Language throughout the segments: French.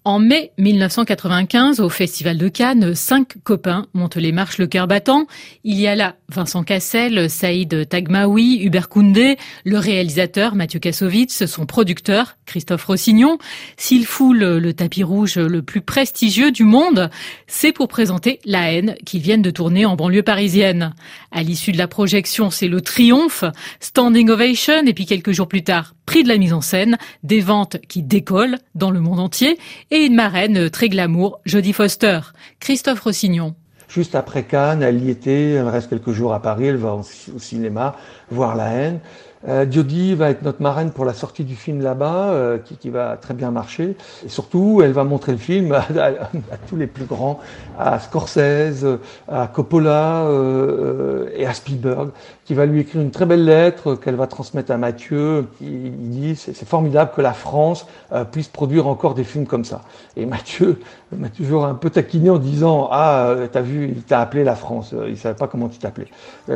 En mai 1995, au Festival de Cannes, 5 copains montent les marches le cœur battant. Il y a là Vincent Cassel, Saïd Taghmaoui, Hubert Koundé, le réalisateur Mathieu Kassovitz, son producteur Christophe Rossignon. S'ils foulent le tapis rouge le plus prestigieux du monde, c'est pour présenter La Haine qu'ils viennent de tourner en banlieue parisienne. À l'issue de la projection, c'est le triomphe, standing ovation et puis quelques jours plus tard, prix de la mise en scène, des ventes qui décollent dans le monde entier et une marraine très glamour, Jodie Foster. Christophe Rossignon. Juste après Cannes, elle y était, elle reste quelques jours à Paris, elle va au cinéma voir La Haine. Jodie va être notre marraine pour la sortie du film là-bas, qui va très bien marcher. Et surtout, elle va montrer le film à tous les plus grands, à Scorsese, à Coppola et à Spielberg, qui va lui écrire une très belle lettre qu'elle va transmettre à Mathieu. Il dit c'est formidable que la France puisse produire encore des films comme ça. Et Mathieu m'a toujours un peu taquiné en disant t'as vu, il t'a appelé la France, il savait pas comment tu t'appelais.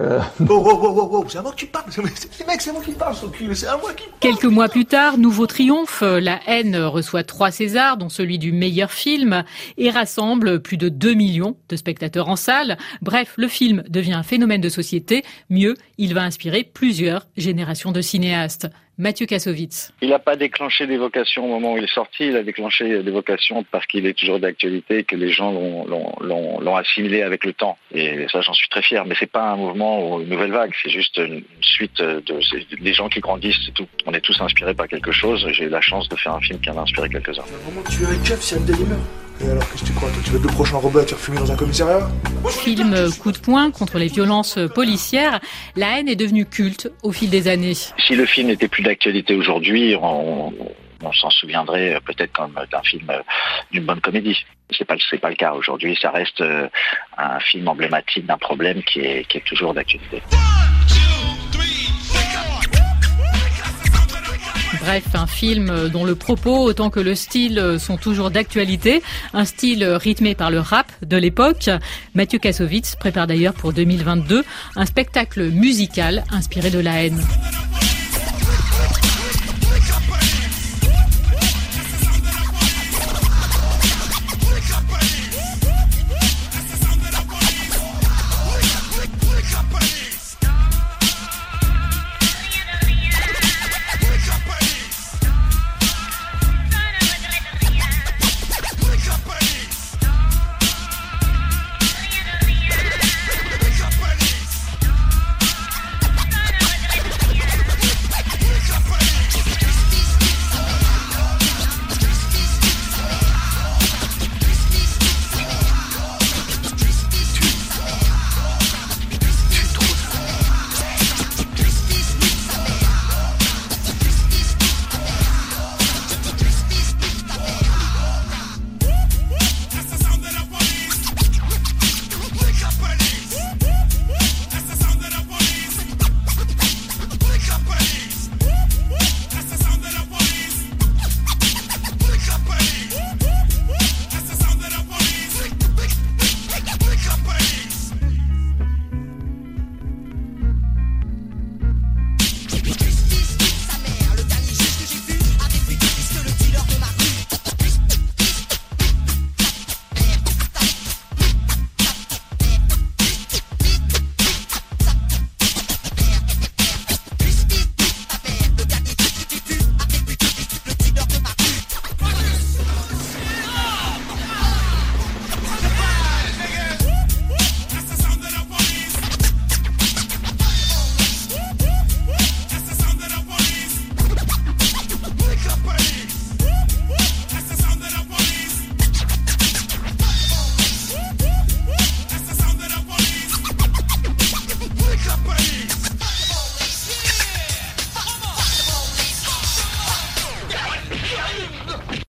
Oh, c'est à moi que tu parles, c'est moi qui parle, c'est à moi qui parle. Quelques mois plus tard, nouveau triomphe, La Haine reçoit 3 Césars, dont celui du meilleur film, et rassemble plus de 2 millions de spectateurs en salle. Bref, le film devient un phénomène de société. Mieux, il va inspirer plusieurs générations de cinéastes. Mathieu Kassovitz. Il n'a pas déclenché des vocations au moment où il est sorti, il a déclenché des vocations parce qu'il est toujours d'actualité et que les gens l'ont assimilé avec le temps. Et ça, j'en suis très fier. Mais c'est pas un mouvement ou une nouvelle vague, c'est juste une suite des gens qui grandissent, c'est tout. On est tous inspirés par quelque chose. J'ai eu la chance de faire un film qui en a inspiré quelques-uns. Vraiment, tu es un keuf, c'est une Delimer. Et alors, qu'est-ce que tu crois? Toi, tu vas être le prochain robot à te refumer dans un commissariat? Film coup de poing contre les violences policières, La Haine est devenue culte au fil des années. Si le film n'était plus d'actualité aujourd'hui, on s'en souviendrait peut-être comme d'un film, d'une bonne comédie. C'est pas le cas aujourd'hui. Ça reste un film emblématique d'un problème qui est toujours d'actualité. Bref, un film dont le propos autant que le style sont toujours d'actualité. Un style rythmé par le rap de l'époque. Mathieu Kassovitz prépare d'ailleurs pour 2022 un spectacle musical inspiré de La Haine.